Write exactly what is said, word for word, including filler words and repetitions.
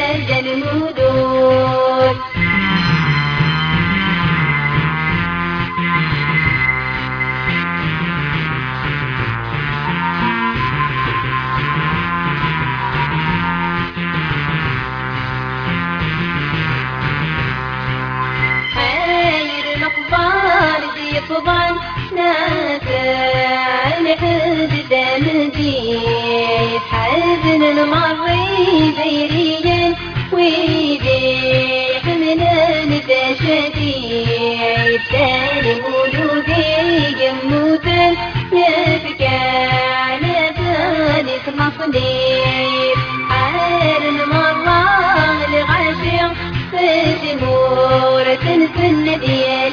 مدى المدود يفضل نافع لحد دمجيد حزن المري بيريا ويديح من الندى شديد تاني مولودي يموتن يبكى على ذلك مصدير حارن مرة الغاشق في دمورة في الندية